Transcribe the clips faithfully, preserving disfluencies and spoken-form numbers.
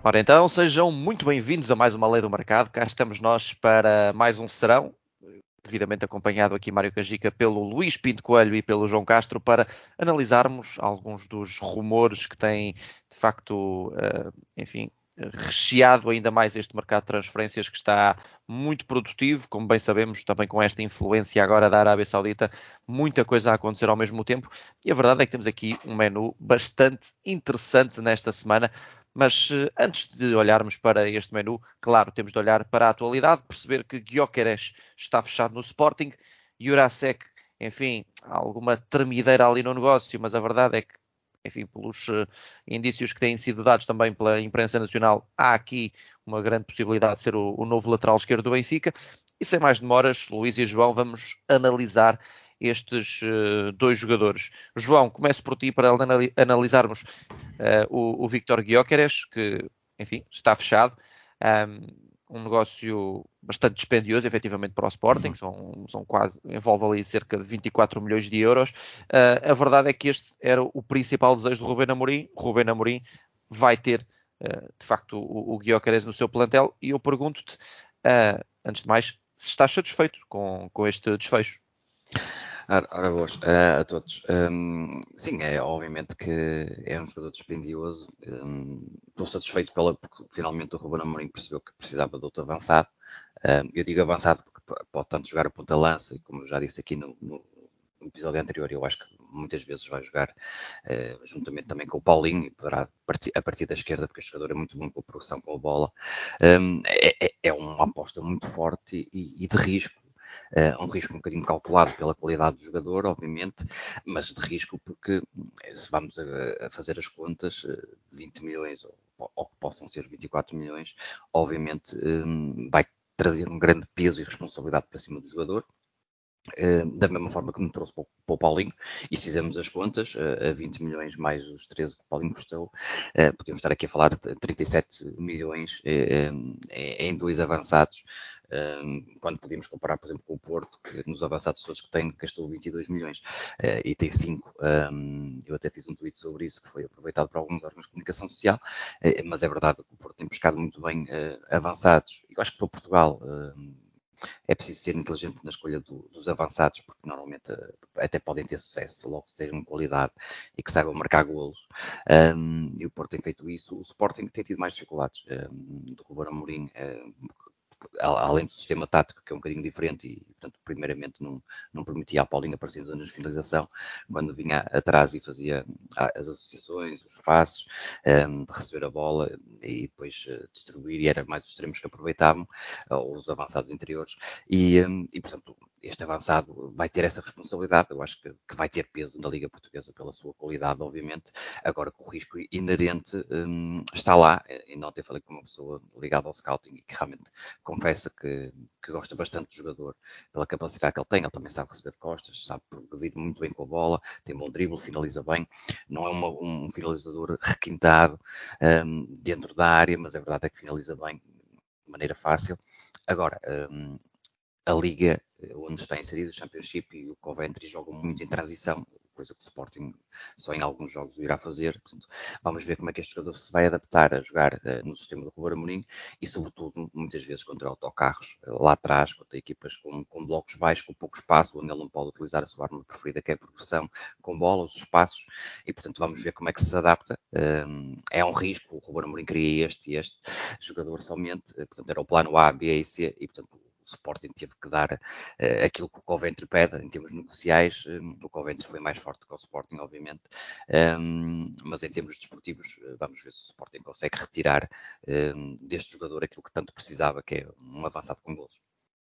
Ora então, sejam muito bem-vindos a mais uma Lei do Mercado. Cá estamos nós para mais um serão, devidamente acompanhado aqui Mário Cajica pelo Luís Pinto Coelho e pelo João Castro, para analisarmos alguns dos rumores que têm, de facto, uh, enfim, recheado ainda mais este mercado de transferências que está muito produtivo, como bem sabemos, também com esta influência agora da Arábia Saudita, muita coisa a acontecer ao mesmo tempo. E a verdade é que temos aqui um menu bastante interessante nesta semana. Mas antes de olharmos para este menu, claro, temos de olhar para a atualidade, perceber que Gyökeres está fechado no Sporting, Jurasek, enfim, há alguma tremideira ali no negócio, mas a verdade é que, enfim, pelos uh, indícios que têm sido dados também pela imprensa nacional, há aqui uma grande possibilidade de ser o, o novo lateral esquerdo do Benfica. E sem mais demoras, Luís e João, vamos analisar estes uh, dois jogadores. João, começo por ti para analisarmos uh, o, o Victor Gyökeres, que, enfim, está fechado. Um, um negócio bastante dispendioso, efetivamente, para o Sporting, são, são quase, envolve ali cerca de vinte e quatro milhões de euros. Uh, a verdade é que este era o principal desejo de Rubén Amorim. Rubén Amorim vai ter, uh, de facto, o, o Gyökeres no seu plantel, e eu pergunto-te, uh, antes de mais, se estás satisfeito com, com este desfecho. Ora, ora boas uh, a todos. Um, sim, é obviamente que é um jogador dispendioso. Um, estou satisfeito pela, porque finalmente o Ruben Amorim percebeu que precisava de outro avançado. Um, eu digo avançado porque pode tanto jogar a ponta-lança, e como eu já disse aqui no, no, no episódio anterior, eu acho que muitas vezes vai jogar uh, juntamente também com o Paulinho, e poderá partir, a partir da esquerda, porque o jogador é muito bom com a progressão com a bola. Um, é, é, é uma aposta muito forte e, e de risco. Uh, um risco um bocadinho calculado pela qualidade do jogador, obviamente, mas de risco porque, se vamos a, a fazer as contas, vinte milhões ou, ou que possam ser vinte e quatro milhões, obviamente um, vai trazer um grande peso e responsabilidade para cima do jogador. Uh, da mesma forma que me trouxe para o, para o Paulinho, e se fizermos as contas, uh, a vinte milhões mais os treze que o Paulinho custou, uh, podemos estar aqui a falar de trinta e sete milhões uh, em dois avançados, uh, quando podíamos comparar, por exemplo, com o Porto, que nos avançados todos que tem, gastou vinte e dois milhões uh, e tem cinco. Um, eu até fiz um tweet sobre isso, que foi aproveitado por alguns órgãos de comunicação social, uh, mas é verdade que o Porto tem pescado muito bem uh, avançados. Eu acho que para Portugal Uh, é preciso ser inteligente na escolha do, dos avançados, porque normalmente uh, até podem ter sucesso, logo que estejam qualidade e que saibam marcar golos. Um, e o Porto tem feito isso. O Sporting tem tido mais dificuldades. Um, do Ruben Amorim, uh, além do sistema tático, que é um bocadinho diferente, e, portanto, primeiramente não, não permitia a Paulinho aparecer em zonas de finalização, quando vinha atrás e fazia as associações, os passos, um, receber a bola e depois uh, distribuir, e era mais os extremos que aproveitavam, uh, os avançados interiores, e, um, e, portanto, este avançado vai ter essa responsabilidade. Eu acho que, que vai ter peso na Liga Portuguesa pela sua qualidade, obviamente, agora que o risco inerente um, está lá. E ontem falei com uma pessoa ligada ao scouting e que realmente confessa que, que gosta bastante do jogador pela capacidade que ele tem. Ele também sabe receber de costas, sabe progredir muito bem com a bola, tem bom drible, finaliza bem. Não é uma, um finalizador requintado um, dentro da área, mas a verdade é que finaliza bem de maneira fácil. Agora, um, a Liga onde está inserido o Championship e o Coventry jogam muito em transição, coisa que o Sporting só em alguns jogos o irá fazer. Portanto, vamos ver como é que este jogador se vai adaptar a jogar uh, no sistema do Ruben Amorim e, sobretudo, muitas vezes contra autocarros, uh, lá atrás, contra equipas com, com blocos baixos, com pouco espaço, onde ele não pode utilizar a sua arma preferida, que é a progressão com bola, os espaços, e, portanto, vamos ver como é que se adapta. Um, é um risco, o Ruben Amorim queria este e este jogador somente, uh, portanto, era o plano A, B e C, e, portanto, o Sporting teve que dar uh, aquilo que o Coventry pede em termos negociais. Um, o Coventry foi mais forte que o Sporting, obviamente, um, mas em termos desportivos, uh, vamos ver se o Sporting consegue retirar um, deste jogador aquilo que tanto precisava, que é um avançado com golos.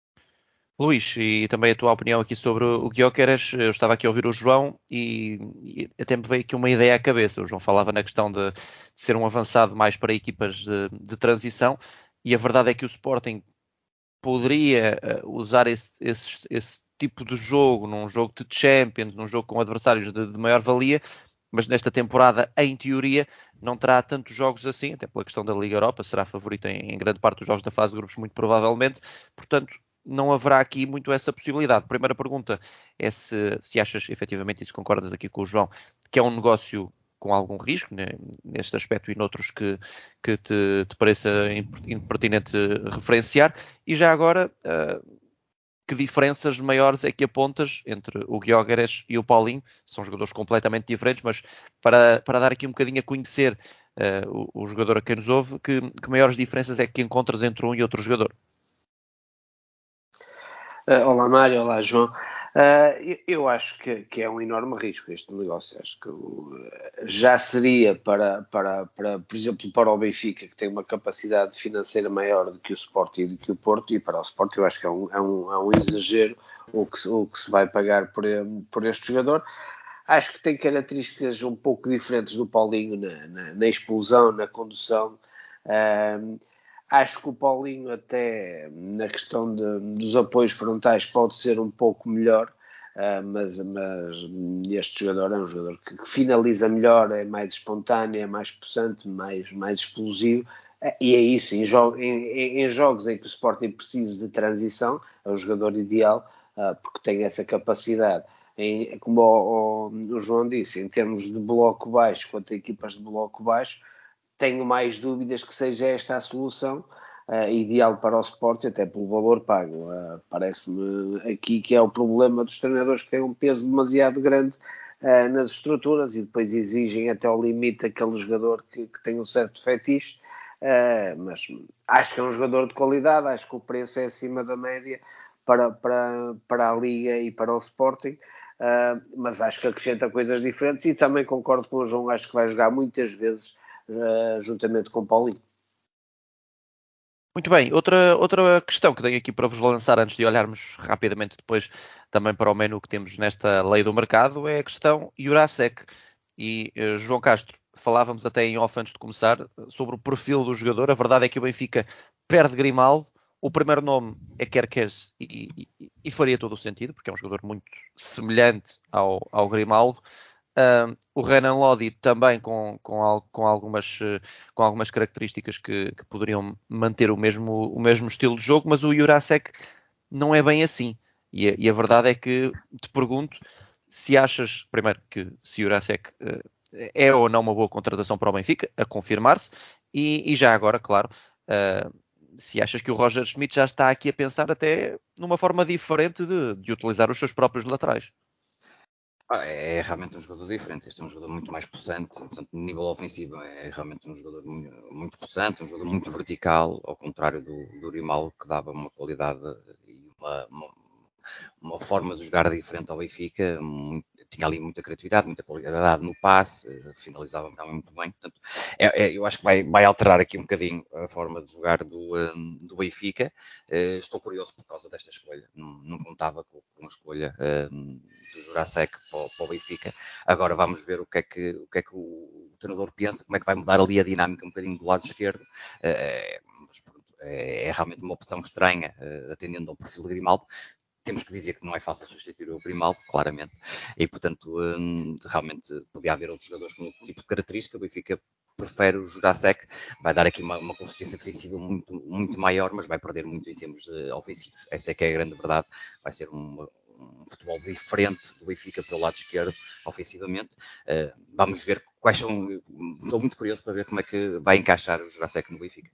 Luís, e também a tua opinião aqui sobre o Gyökeres. Eu estava aqui a ouvir o João e, e até me veio aqui uma ideia à cabeça. O João falava na questão de, de ser um avançado mais para equipas de, de transição, e a verdade é que o Sporting poderia uh, usar esse, esse, esse tipo de jogo num jogo de Champions, num jogo com adversários de, de maior valia, mas nesta temporada, em teoria, não terá tantos jogos assim, até pela questão da Liga Europa, será favorito em, em grande parte dos jogos da fase de grupos, muito provavelmente. Portanto, não haverá aqui muito essa possibilidade. Primeira pergunta é se, se achas efetivamente, e se concordas aqui com o João, que é um negócio com algum risco, né, neste aspecto e noutros que, que te, te pareça impertinente referenciar. E já agora, uh, que diferenças maiores é que apontas entre o Gyökeres e o Paulinho? São jogadores completamente diferentes, mas para, para dar aqui um bocadinho a conhecer uh, o, o jogador a quem nos ouve, que, que maiores diferenças é que encontras entre um e outro jogador? Uh, olá Mário, olá João. Uh, eu, eu acho que, que é um enorme risco este negócio. Acho que uh, já seria para, para, para, por exemplo, para o Benfica, que tem uma capacidade financeira maior do que o Sporting e do que o Porto, e para o Sporting eu acho que é um, é um, é um exagero o que, o que se vai pagar por, por este jogador. Acho que tem características um pouco diferentes do Paulinho na, na, na explosão, na condução. Uh, Acho que o Paulinho até na questão de, dos apoios frontais pode ser um pouco melhor, uh, mas, mas este jogador é um jogador que, que finaliza melhor, é mais espontâneo, é mais possante, mais, mais explosivo, uh, e é isso, em, jo em, em jogos em que o Sporting precisa de transição, é um jogador ideal, uh, porque tem essa capacidade. Em, como o, o, o João disse, em termos de bloco baixo, quanto a equipas de bloco baixo, tenho mais dúvidas que seja esta a solução uh, ideal para o Sporting, até pelo valor pago. Uh, Parece-me aqui que é o problema dos treinadores, que têm um peso demasiado grande uh, nas estruturas e depois exigem até ao limite aquele jogador que, que tem um certo fetiche. Uh, mas acho que é um jogador de qualidade, acho que o preço é acima da média para, para, para a Liga e para o Sporting. Uh, mas acho que acrescenta coisas diferentes e também concordo com o João, acho que vai jogar muitas vezes Uh, juntamente com o Paulinho. Muito bem, outra, outra questão que tenho aqui para vos lançar antes de olharmos rapidamente depois também para o menu que temos nesta lei do mercado é a questão Jurasek. E uh, João Castro, falávamos até em off antes de começar sobre o perfil do jogador. A verdade é que o Benfica perde Grimaldo. O primeiro nome é Kerkez e, e, e faria todo o sentido, porque é um jogador muito semelhante ao, ao Grimaldo. Um, o Renan Lodi também com, com, com, algumas, com algumas características que, que poderiam manter o mesmo, o mesmo estilo de jogo, mas o Jurasek não é bem assim. E a, e a verdade é que te pergunto se achas, primeiro, que se Jurasek uh, é ou não uma boa contratação para o Benfica, a confirmar-se, e, e já agora, claro, uh, se achas que o Roger Schmidt já está aqui a pensar até numa forma diferente de, de utilizar os seus próprios laterais. Ah, É realmente um jogador diferente. Este é um jogador muito mais possante, portanto, no nível ofensivo é realmente um jogador muito, muito possante, um jogador muito vertical, ao contrário do, do Grimaldo, que dava uma qualidade e uma, uma, uma forma de jogar diferente ao Benfica, muito, tinha ali muita criatividade, muita qualidade no passe, finalizava também muito bem. Portanto, é, é, eu acho que vai, vai alterar aqui um bocadinho a forma de jogar do, um, do Benfica. Uh, estou curioso por causa desta escolha. Não, não contava com, com a escolha um, do Jurasek para, para o Benfica. Agora vamos ver o que é que o, que é que o, o treinador pensa, como é que vai mudar ali a dinâmica um bocadinho do lado esquerdo. Uh, mas, pronto, é, é realmente uma opção estranha, uh, atendendo ao perfil de Grimaldo. Temos que dizer que não é fácil substituir o Grimaldo, claramente, e portanto um, realmente podia haver outros jogadores com outro tipo de característica. O Benfica prefere o Jurasek, vai dar aqui uma, uma consistência defensiva muito, muito maior, mas vai perder muito em termos uh, ofensivos. Essa é que é a grande verdade. Vai ser uma, um futebol diferente do Benfica pelo lado esquerdo, ofensivamente. Uh, vamos ver quais são. Estou muito curioso para ver como é que vai encaixar o Jurasek no Benfica.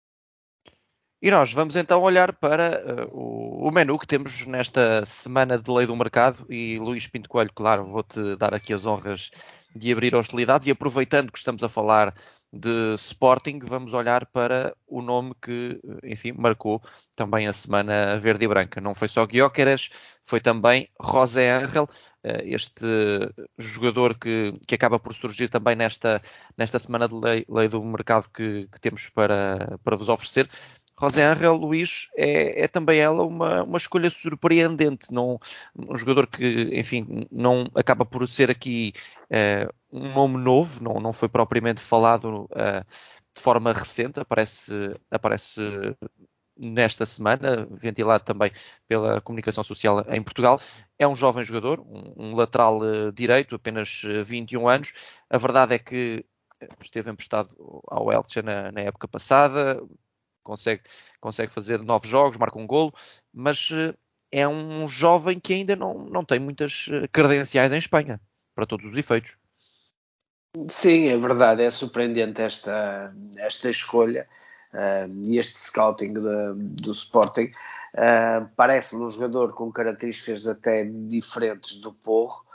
E nós vamos então olhar para uh, o, o menu que temos nesta semana de Lei do Mercado e Luís Pinto Coelho, claro, vou-te dar aqui as honras de abrir hostilidades e aproveitando que estamos a falar de Sporting, vamos olhar para o nome que, enfim, marcou também a semana verde e branca. Não foi só Gyökeres, foi também José Ángel, este jogador que, que acaba por surgir também nesta, nesta semana de lei, lei do mercado que, que temos para, para vos oferecer. José Ángel Luís é, é também ela uma, uma escolha surpreendente, não, um jogador que, enfim, não acaba por ser aqui uh, um nome novo, não, não foi propriamente falado uh, de forma recente, aparece, aparece nesta semana, ventilado também pela comunicação social em Portugal. É um jovem jogador, um, um lateral uh, direito, apenas uh, vinte e um anos. A verdade é que esteve emprestado ao Elche na, na época passada, consegue, consegue fazer nove jogos, marca um golo, mas uh, é um jovem que ainda não, não tem muitas credenciais em Espanha, para todos os efeitos. Sim, é verdade, é surpreendente esta, esta escolha uh, e este scouting de, do Sporting. Uh, parece-me um jogador com características até diferentes do Porro,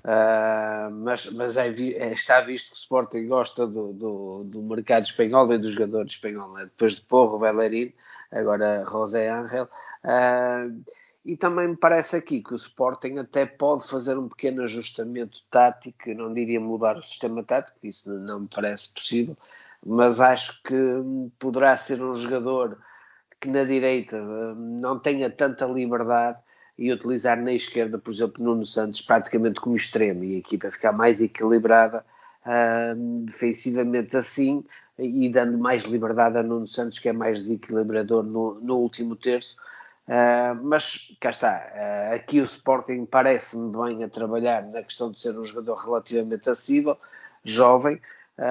uh, mas, mas é, é, está visto que o Sporting gosta do, do, do mercado espanhol e do jogador espanhol, né? Depois de Porro, Bellerín, agora José Ángel. Uh, E também me parece aqui que o Sporting até pode fazer um pequeno ajustamento tático, não diria mudar o sistema tático, isso não me parece possível, mas acho que poderá ser um jogador que na direita não tenha tanta liberdade e utilizar na esquerda, por exemplo, Nuno Santos praticamente como extremo e a equipa ficar mais equilibrada uh, defensivamente assim e dando mais liberdade a Nuno Santos, que é mais desequilibrador no, no último terço. Uh, mas cá está, uh, aqui o Sporting parece-me bem a trabalhar na questão de ser um jogador relativamente acessível, jovem,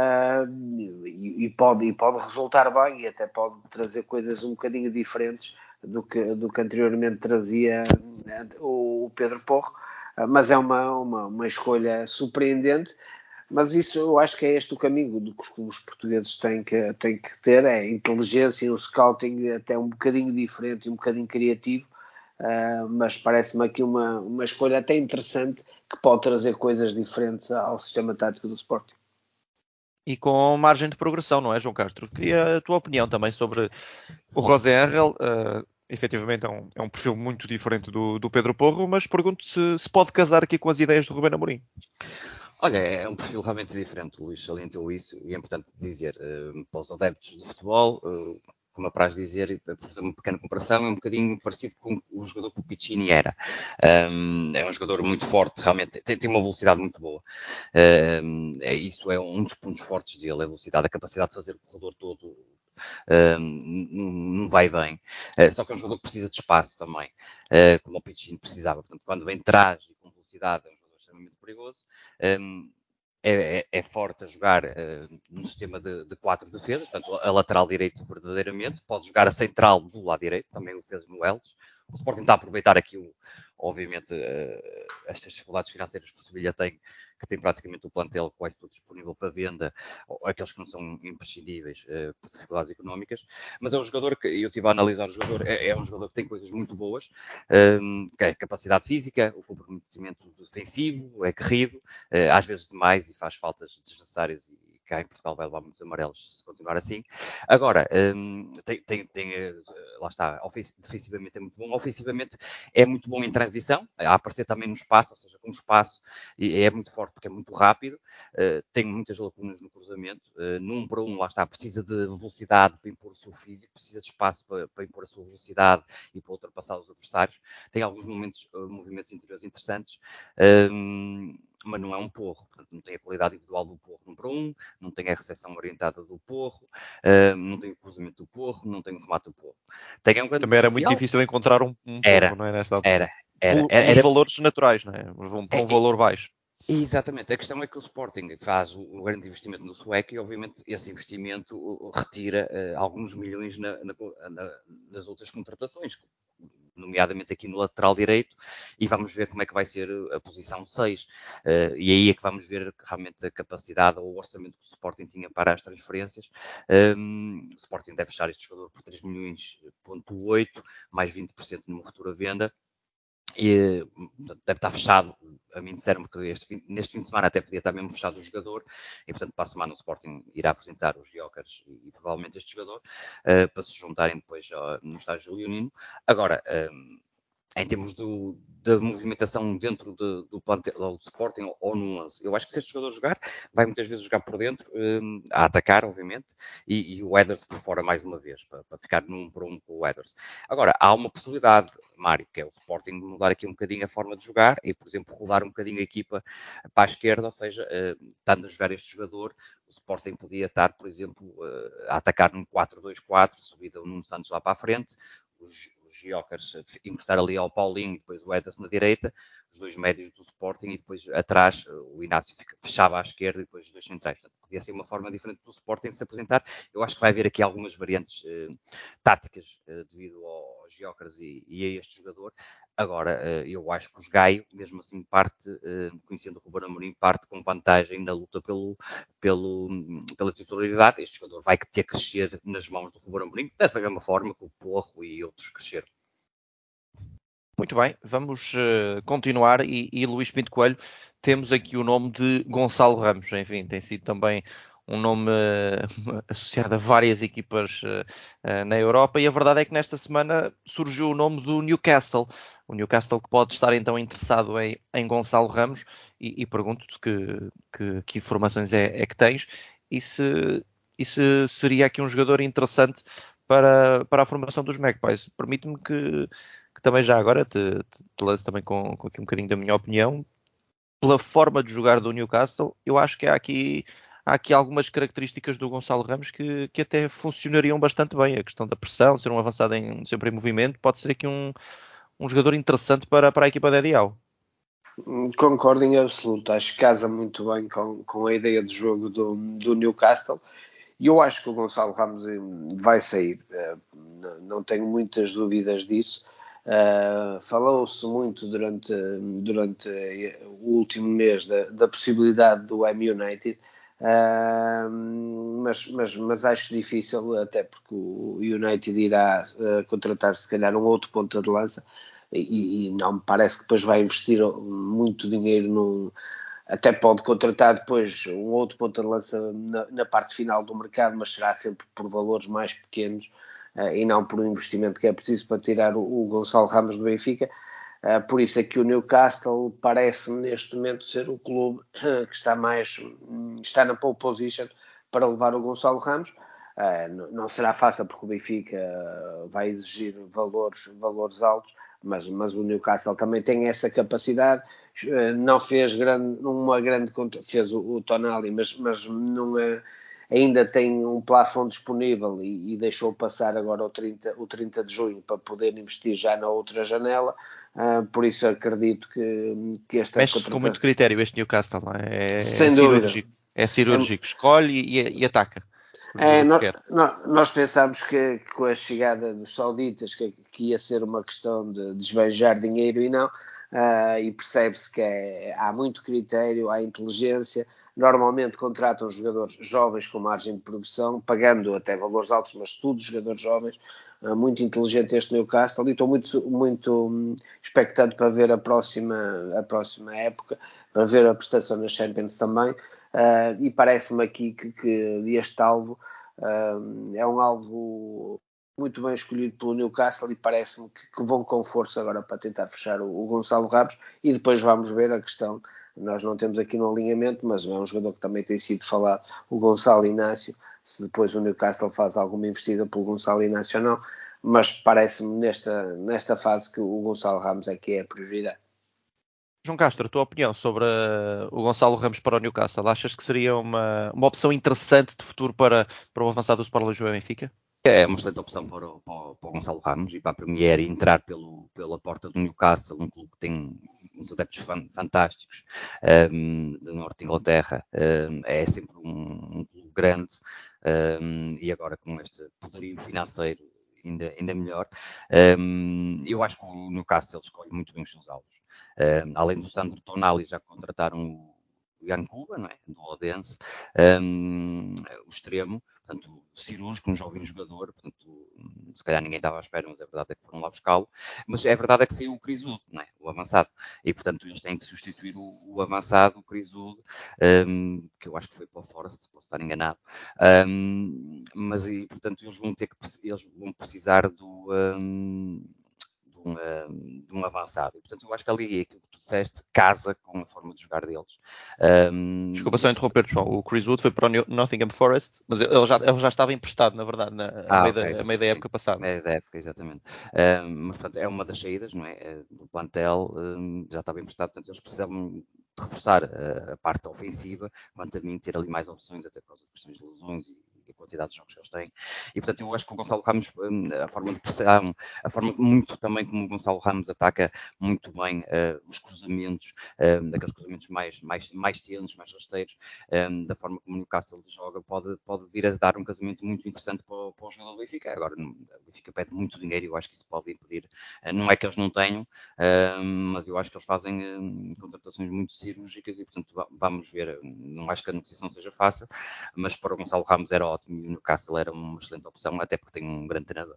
uh, e, e, pode, e pode resultar bem e até pode trazer coisas um bocadinho diferentes do que, do que anteriormente trazia uh, o Pedro Porro, uh, mas é uma, uma, uma escolha surpreendente. Mas isso eu acho que é este o caminho do que os clubes portugueses têm que, têm que ter, é inteligência e um scouting até um bocadinho diferente e um bocadinho criativo, uh, mas parece-me aqui uma, uma escolha até interessante que pode trazer coisas diferentes ao sistema tático do Sporting. E com margem de progressão, não é, João Castro? Queria a tua opinião também sobre o José Ángel. Uh, efetivamente é um, é um perfil muito diferente do, do Pedro Porro, mas pergunto se, se pode casar aqui com as ideias do Rubén Amorim. Olha, é um perfil realmente diferente, o Luís salientou isso, e é importante dizer, uh, para os adeptos de futebol, uh, como apraz dizer, para fazer uma pequena comparação, é um bocadinho parecido com o jogador que o Piccini era. Um, é um jogador muito forte, realmente, tem, tem uma velocidade muito boa. Um, é, isso é um dos pontos fortes dele, a velocidade, a capacidade de fazer o corredor todo um, não vai bem. Uh, só que é um jogador que precisa de espaço também, uh, como o Piccini precisava. Portanto, quando vem de trás e com velocidade, é um jogador extremamente perigoso. Um, é, é, é forte a jogar uh, no sistema de, de quatro defesas, portanto, a lateral direito verdadeiramente, pode jogar a central do lado direito, também o fez no Eldes. O Sporting está a aproveitar aqui, o, obviamente, uh, estas dificuldades financeiras que o Sevilha tem, que tem praticamente o plantel quase todo disponível para venda, ou aqueles que não são imprescindíveis uh, por dificuldades económicas, mas é um jogador que, eu estive a analisar o jogador, é, é um jogador que tem coisas muito boas, um, que é capacidade física, o comprometimento defensivo, é guerrido, uh, às vezes demais e faz faltas desnecessárias e cá em Portugal vai levar muitos amarelos se continuar assim. Agora, um, tem, tem, tem, lá está, defensivamente é muito bom, ofensivamente é muito bom em transição, a aparecer também no espaço, ou seja, com espaço, e é muito forte porque é muito rápido, uh, tem muitas lacunas no cruzamento, uh, num para um, lá está, precisa de velocidade para impor o seu físico, precisa de espaço para, para impor a sua velocidade e para ultrapassar os adversários, tem alguns momentos, uh, movimentos interiores interessantes, um, mas não é um Porro, portanto não tem a qualidade individual do Porro um para um, não tem a recepção orientada do Porro, uh, não tem o cruzamento do Porro, não tem o remate do Porro. Tem um grande Também era muito potencial. difícil encontrar um, um Era, Porro, não é, nesta altura? era, era. Pel- era, pelos era valores naturais, não é? Vão para é, um valor baixo. Exatamente, a questão é que o Sporting faz o, o grande investimento no sueco e obviamente esse investimento uh, retira uh, alguns milhões na, na, na, nas outras contratações, nomeadamente aqui no lateral direito, e vamos ver como é que vai ser a posição seis. Uh, e aí é que vamos ver realmente a capacidade ou o orçamento que o Sporting tinha para as transferências. Um, o Sporting deve fechar este jogador por três milhões ponto oito, mais vinte por cento numa futura venda. E deve estar fechado. A mim disseram-me que este, neste fim de semana até podia estar mesmo fechado o jogador e portanto para a semana o Sporting irá apresentar os Jokers e, e provavelmente este jogador uh, para se juntarem depois uh, no estágio leonino. Agora, um, em termos do, da movimentação dentro de, do plantel do Sporting ou no onze, eu acho que se este jogador jogar, vai muitas vezes jogar por dentro, um, a atacar, obviamente, e, e o Eders por fora mais uma vez, para, para ficar num por um com o Eders. Agora, há uma possibilidade, Mário, que é o Sporting mudar aqui um bocadinho a forma de jogar e, por exemplo, rodar um bocadinho a equipa para a esquerda, ou seja, uh, estando a jogar este jogador, o Sporting podia estar, por exemplo, uh, a atacar num quatro dois quatro, subida o Nuno Santos lá para a frente, os os Jokers encostar ali ao Paulinho e depois o Ederson na direita, os dois médios do Sporting e depois atrás o Inácio fechava à esquerda e depois os dois centrais. Portanto, podia ser uma forma diferente do Sporting se apresentar. Eu acho que vai haver aqui algumas variantes eh, táticas eh, devido aos Jokers e, e a este jogador. Agora, eu acho que os Gaio, mesmo assim, parte, conhecendo o Ruben Amorim, parte com vantagem na luta pelo, pelo, pela titularidade. Este jogador vai ter que crescer nas mãos do Ruben Amorim, da mesma forma que o Porro e outros cresceram. Muito bem, vamos uh, continuar e, e Luís Pinto Coelho, temos aqui o nome de Gonçalo Ramos, enfim, tem sido também um nome uh, associado a várias equipas uh, uh, na Europa, e a verdade é que nesta semana surgiu o nome do Newcastle, o Newcastle que pode estar então interessado em, em Gonçalo Ramos, e, e pergunto-te que, que, que informações é, é que tens, e se, e se seria aqui um jogador interessante para, para a formação dos Magpies. Permite-me que, que também já agora te, te, te lance também com, com aqui um bocadinho da minha opinião. Pela forma de jogar do Newcastle, eu acho que há aqui, há aqui algumas características do Gonçalo Ramos que, que até funcionariam bastante bem. A questão da pressão, ser um avançado em, sempre em movimento, pode ser aqui um, um jogador interessante para, para a equipa de Eddie Howe. Concordo em absoluto, acho que casa muito bem com, com a ideia de jogo do, do Newcastle. E eu acho que o Gonçalo Ramos vai sair, não tenho muitas dúvidas disso. Uh, falou-se muito durante, durante o último mês da, da possibilidade do M United, uh, mas, mas, mas acho difícil, até porque o United irá uh, contratar se calhar um outro ponta de lança, e, e não me parece que depois vai investir muito dinheiro num. Até pode contratar depois um outro ponta de lança na, na parte final do mercado, mas será sempre por valores mais pequenos uh, e não por um investimento que é preciso para tirar o, o Gonçalo Ramos do Benfica. Uh, por isso é que o Newcastle parece-me neste momento ser o clube uh, que está mais está na pole position para levar o Gonçalo Ramos. Uh, não, não será fácil porque o Benfica uh, vai exigir valores, valores altos, mas, mas o Newcastle também tem essa capacidade. Uh, não fez grande, uma grande conta, fez o, o Tonali, mas, mas não é, ainda tem um plafond disponível e, e deixou passar agora o trinta, o trinta de junho para poder investir já na outra janela. Uh, por isso acredito que, que esta Mexe-se com muito critério este Newcastle, não é? É, sem é dúvida. cirúrgico, é cirúrgico. Escolhe e, e ataca. É, nós, nós pensámos que, que com a chegada dos sauditas que, que ia ser uma questão de desbanjar dinheiro e não, uh, e percebe-se que é, há muito critério, há inteligência. Normalmente contratam jogadores jovens com margem de produção, pagando até valores altos, mas tudo jogadores jovens, uh, muito inteligente este Newcastle, e estou muito, muito um, expectante para ver a próxima, a próxima época, para ver a prestação nas Champions também. Uh, e parece-me aqui que, que este alvo uh, é um alvo muito bem escolhido pelo Newcastle, e parece-me que, que vão com força agora para tentar fechar o, o Gonçalo Ramos, e depois vamos ver a questão. Nós não temos aqui no alinhamento, mas é um jogador que também tem sido falado, o Gonçalo Inácio, se depois o Newcastle faz alguma investida pelo Gonçalo Inácio ou não, mas parece-me nesta, nesta fase que o Gonçalo Ramos é que é a prioridade. João Castro, a tua opinião sobre uh, o Gonçalo Ramos para o Newcastle? Achas que seria uma, uma opção interessante de futuro para, para o avançado do Sport Lisboa e Benfica? É uma excelente opção para o, para, o, para o Gonçalo Ramos e para a Premier entrar pelo, pela porta do Newcastle, um clube que tem uns adeptos fan, fantásticos um, do norte de Inglaterra. Um, é sempre um, um clube grande um, e agora com este poderio financeiro ainda, ainda melhor. Um, eu acho que o Newcastle escolhe muito bem os seus alvos. Um, além do Sandro Tonali, já contrataram o Ian Cuba, não é? Do Odense, um, o extremo, portanto, cirúrgico, um jovem jogador, portanto, se calhar ninguém estava à espera, mas a verdade é que foram lá buscá-lo. Mas a verdade é que saiu o Crisudo, não é? O avançado. E, portanto, eles têm que substituir o, o avançado, o Crisudo, um, que eu acho que foi para o Forest, posso estar enganado. Um, mas, e, portanto, eles vão ter que, eles vão precisar do... Um, De um, de um avançado. E, portanto, eu acho que ali aquilo que tu disseste casa com a forma de jogar deles. Um... Desculpa só interromper, João. O Chris Wood foi para o Nottingham Forest, mas ele já, ele já estava emprestado, na verdade, na, a, ah, meio okay, da, a meio da época passada. A meio da época, exatamente. Um, mas, portanto, é uma das saídas, não é? Do plantel, um, já estava emprestado, portanto, eles precisavam de reforçar a, a parte ofensiva, quanto a mim, ter ali mais opções, até por causa de questões de lesões e e a quantidade de jogos que eles têm. E, portanto, eu acho que o Gonçalo Ramos, a forma de pressão, a forma muito também como o Gonçalo Ramos ataca muito bem uh, os cruzamentos, uh, aqueles cruzamentos mais, mais, mais tensos, mais rasteiros, um, da forma como o Newcastle joga, pode, pode vir a dar um casamento muito interessante para o, para o jogador do Benfica. Agora, o Benfica pede muito dinheiro e eu acho que isso pode impedir. Uh, não é que eles não tenham, uh, mas eu acho que eles fazem uh, contratações muito cirúrgicas e, portanto, vamos ver. Não acho que a negociação seja fácil, mas para o Gonçalo Ramos era ótimo e o Newcastle era uma excelente opção, até porque tem um grande treinador.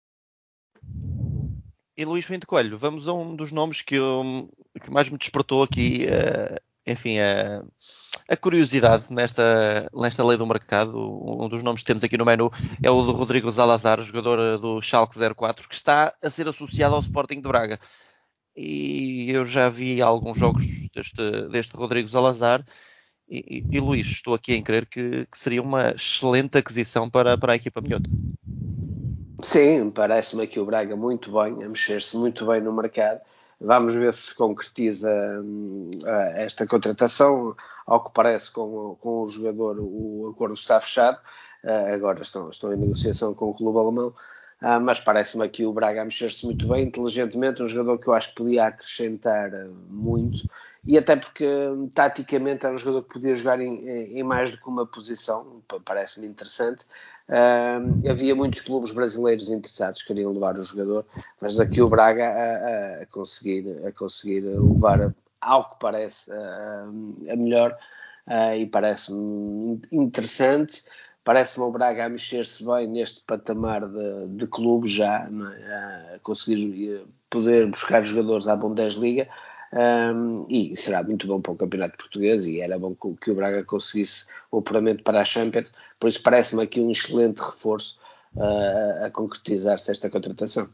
E Luís Pinto Coelho, vamos a um dos nomes que, eu, que mais me despertou aqui, uh, enfim, uh, a curiosidade nesta, nesta lei do mercado. Um dos nomes que temos aqui no menu é o do Rodrigo Zalazar, jogador do Schalke zero quatro, que está a ser associado ao Sporting de Braga. E eu já vi alguns jogos deste, deste Rodrigo Zalazar e, e, e Luís, estou aqui em crer que, que seria uma excelente aquisição para, para a equipa minhota. Sim, parece-me aqui o Braga muito bem, a mexer-se muito bem no mercado. Vamos ver se concretiza hum, esta contratação. Ao que parece, com, com o jogador, o acordo está fechado. Uh, agora estão, estão em negociação com o clube alemão. Uh, mas parece-me aqui o Braga a mexer-se muito bem, inteligentemente. Um jogador que eu acho que podia acrescentar muito. E até porque, taticamente, era um jogador que podia jogar em, em mais do que uma posição. Parece-me interessante. Uh, havia muitos clubes brasileiros interessados, queriam levar o jogador, mas aqui o Braga a, a, conseguir, a conseguir levar, ao que parece, a, a melhor, uh, e parece-me interessante. Parece-me o Braga a mexer-se bem neste patamar de, de clube já, não é? A conseguir poder buscar jogadores à Bundesliga. Um, e será muito bom para o campeonato português e era bom que, que o Braga conseguisse o apuramento para a Champions, por isso parece-me aqui um excelente reforço uh, a concretizar-se esta contratação.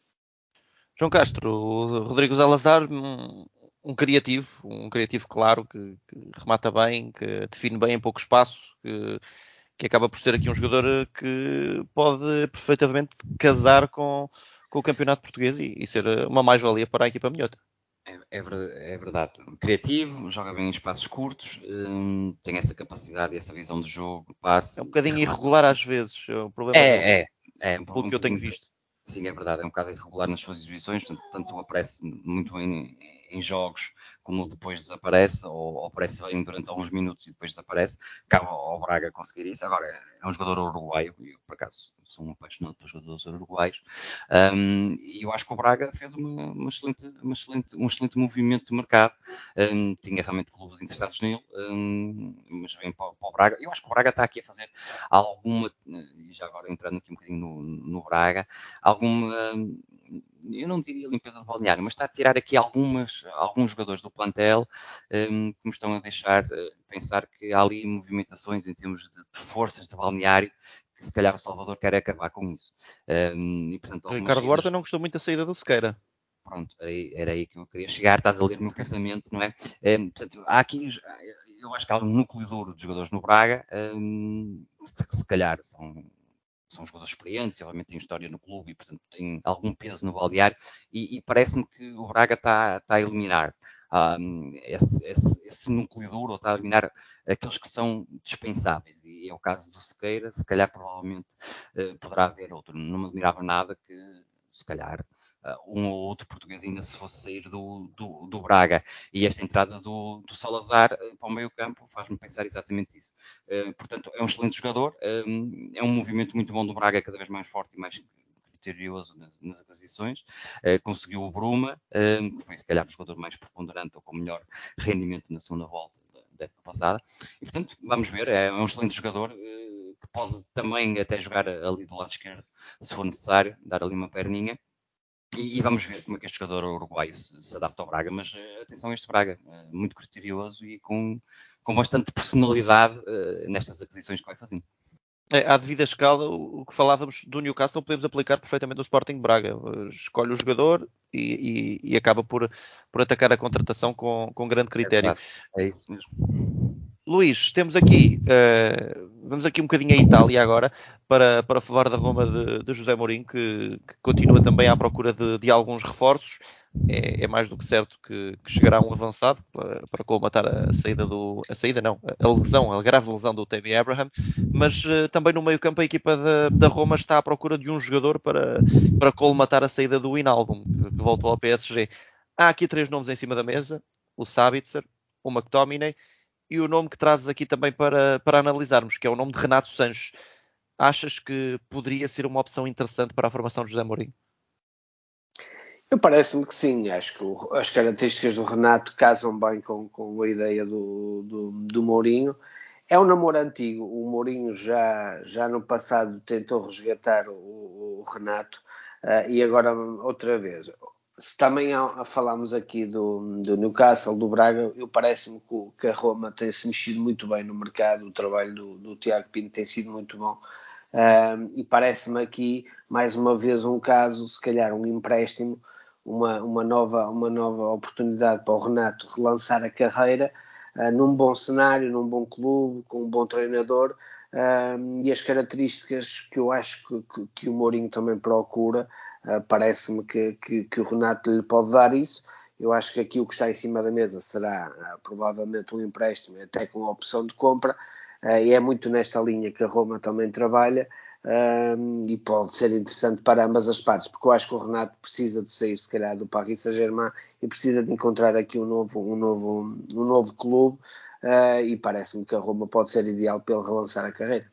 João Castro, o Rodrigo Zalazar, um, um criativo, um criativo claro, que, que remata bem, que define bem em pouco espaço, que, que acaba por ser aqui um jogador que pode perfeitamente casar com, com o campeonato português e, e ser uma mais-valia para a equipa minhota. É, é, é verdade. Criativo, joga bem em espaços curtos, hum, tem essa capacidade e essa visão de jogo, passe. É um bocadinho irregular às vezes, o problema É, dele, é, é um, pelo um que eu tenho bocadinho. visto. Sim, é verdade, é um bocado irregular nas suas exibições, tanto aparece muito bem em, em jogos como depois desaparece, ou, ou aparece bem durante alguns minutos e depois desaparece. Cabe ao Braga conseguir isso. Agora, é um jogador uruguaio, e eu, por acaso, sou um apaixonado por jogadores uruguaios, um, e eu acho que o Braga fez uma, uma excelente, uma excelente, um excelente movimento de mercado. Um, tinha realmente clubes interessados nele, um, mas vem para, para o Braga. Eu acho que o Braga está aqui a fazer alguma, e já agora entrando aqui um bocadinho no, no Braga, alguma, eu não diria limpeza de balneário, mas está a tirar aqui algumas, alguns jogadores do plantel um, que me estão a deixar uh, pensar que há ali movimentações em termos de, de forças de balneário, que se calhar o Salvador quer acabar com isso. Um, e, portanto, Ricardo saídas... Horta não gostou muito da saída do Sequeira. Pronto, era aí, era aí que eu queria chegar, estás a ler o meu pensamento, não é? Um, portanto, há aqui, eu acho que há um núcleo duro de jogadores no Braga, um, que se calhar são são jogadores experientes, obviamente têm história no clube e, portanto, têm algum peso no balneário e, e parece-me que o Braga está, está a eliminar um, esse, esse, esse núcleo duro, ou está a eliminar aqueles que são dispensáveis. E é o caso do Sequeira, se calhar provavelmente uh, poderá haver outro. Não me admirava nada que, se calhar, Uh, um ou outro português ainda se fosse sair do, do, do Braga. E esta entrada do, do Salazar uh, para o meio campo faz-me pensar exatamente isso. Uh, portanto, é um excelente jogador, um, é um movimento muito bom do Braga, cada vez mais forte e mais criterioso nas, nas aquisições. Uh, conseguiu o Bruma, um, que foi se calhar o jogador mais preponderante ou com melhor rendimento na segunda volta da época passada. E, portanto, vamos ver, é um excelente jogador uh, que pode também até jogar ali do lado esquerdo, se for necessário, dar ali uma perninha. E, e vamos ver como é que este jogador uruguaio se, se adapta ao Braga, mas uh, atenção a este Braga, uh, muito criterioso e com, com bastante personalidade uh, nestas aquisições que vai fazendo. É, à devida escala, o que falávamos do Newcastle podemos aplicar perfeitamente no Sporting de Braga. Escolhe o jogador e, e, e acaba por, por atacar a contratação com, com grande critério. É verdade, é isso mesmo. Luís, temos aqui, uh, vamos aqui um bocadinho à Itália agora, para, para falar da Roma de, de José Mourinho, que, que continua também à procura de, de alguns reforços. É, é mais do que certo que, que chegará um avançado para, para colmatar a saída do... A saída não, a lesão, a grave lesão do Tammy Abraham, mas uh, também no meio campo a equipa da, da Roma está à procura de um jogador para, para colmatar a saída do Wijnaldum, que, que voltou ao P S G. Há aqui três nomes em cima da mesa, o Sabitzer, o McTominay, e o nome que trazes aqui também para, para analisarmos, que é o nome de Renato Sanches. Achas que poderia ser uma opção interessante para a formação de José Mourinho? Eu parece-me que sim. Acho que o, as características do Renato casam bem com, com a ideia do, do, do Mourinho. É um namoro antigo. O Mourinho já, já no passado tentou resgatar o, o Renato uh, e agora outra vez. Se também há, falamos aqui do, do Newcastle, do Braga, eu parece-me que, que a Roma tem-se mexido muito bem no mercado, o trabalho do, do Tiago Pinto tem sido muito bom, um, e parece-me aqui, mais uma vez, um caso, se calhar um empréstimo, uma, uma, nova, uma nova oportunidade para o Renato relançar a carreira, uh, num bom cenário, num bom clube, com um bom treinador, uh, e as características que eu acho que, que, que o Mourinho também procura. Uh, parece-me que, que, que o Renato lhe pode dar isso. Eu acho que aqui o que está em cima da mesa será uh, provavelmente um empréstimo, até com a opção de compra, uh, e é muito nesta linha que a Roma também trabalha, uh, e pode ser interessante para ambas as partes, porque eu acho que o Renato precisa de sair, se calhar, do Paris Saint-Germain e precisa de encontrar aqui um novo, um novo, um novo clube, uh, e parece-me que a Roma pode ser ideal para ele relançar a carreira.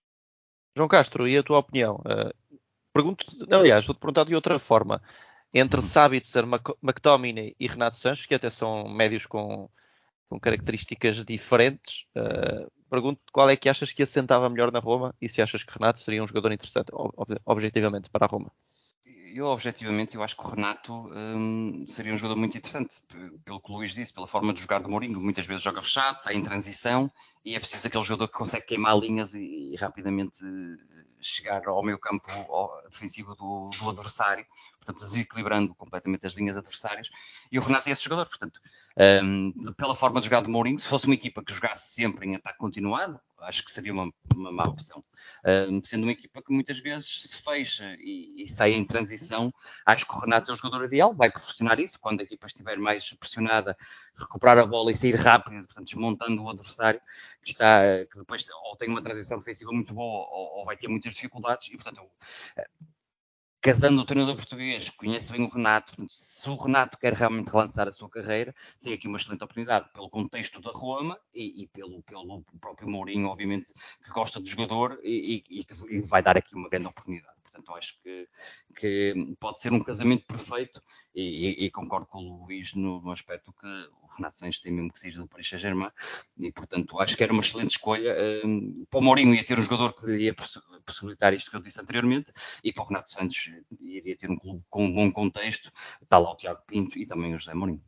João Castro, e a tua opinião? Uh, pergunto, aliás, vou-te perguntar de outra forma. Entre Sabitzer, McTominay e Renato Sanches, que até são médios com, com características diferentes, uh, pergunto qual é que achas que assentava melhor na Roma e se achas que Renato seria um jogador interessante, ob- objetivamente, para a Roma. Eu, objetivamente, eu acho que o Renato hum, seria um jogador muito interessante, pelo que o Luís disse, pela forma de jogar do Mourinho. Muitas vezes joga fechado, sai em transição e é preciso aquele jogador que consegue queimar linhas e, e rapidamente chegar ao meio campo ao, defensivo do, do adversário, portanto, desequilibrando completamente as linhas adversárias. E o Renato é esse jogador, portanto, hum, pela forma de jogar do Mourinho, se fosse uma equipa que jogasse sempre em ataque continuado, acho que seria uma, uma má opção. Uh, sendo uma equipa que muitas vezes se fecha e, e sai em transição, acho que o Renato é o jogador ideal, vai proporcionar isso, quando a equipa estiver mais pressionada, recuperar a bola e sair rápido, portanto desmontando o adversário, que, está, que depois ou tem uma transição defensiva muito boa ou, ou vai ter muitas dificuldades, e portanto casando o treinador português, conhece bem o Renato, se o Renato quer realmente relançar a sua carreira, tem aqui uma excelente oportunidade, pelo contexto da Roma e, e pelo, pelo próprio Mourinho, obviamente, que gosta do jogador e, e, e vai dar aqui uma grande oportunidade. Portanto, acho que, que pode ser um casamento perfeito e, e concordo com o Luís no, no aspecto que o Renato Sanches tem mesmo que sair do Paris Saint-Germain e, portanto, acho que era uma excelente escolha. Um, para o Mourinho ia ter um jogador que lhe ia possibilitar isto que eu disse anteriormente e para o Renato Sanches iria ter um clube com um bom contexto, está lá o Tiago Pinto e também o José Mourinho.